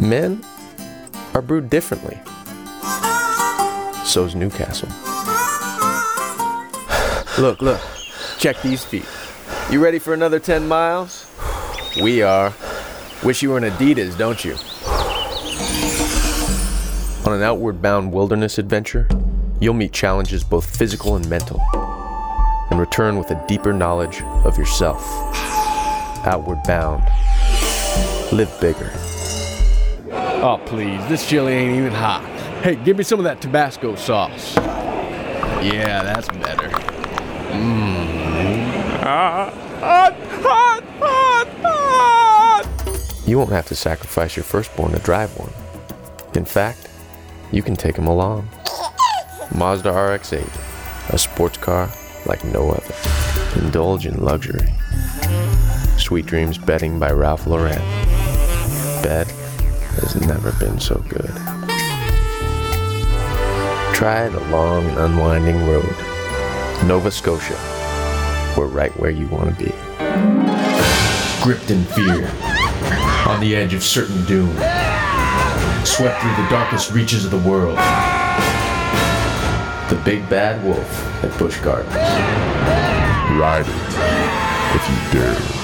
Men are brewed differently. So's Newcastle. Look. Check these feet. You ready for another 10 miles? We are. Wish you were in Adidas, don't you? On an outward-bound wilderness adventure, you'll meet challenges both physical and mental, and return with a deeper knowledge of yourself. Outward bound. Live bigger. Oh, please, this chili ain't even hot. Hey, give me some of that Tabasco sauce. Yeah, that's better. Hot. You won't have to sacrifice your firstborn to drive one. In fact, you can take him along. Mazda RX-8, a sports car like no other. Indulge in luxury. Sweet Dreams bedding by Ralph Lauren. Bed has never been so good. Try the long and unwinding road. Nova Scotia. We're right where you want to be. Gripped in fear, on the edge of certain doom, swept through the darkest reaches of the world. The Big Bad Wolf at Busch Gardens. Ride it if you dare.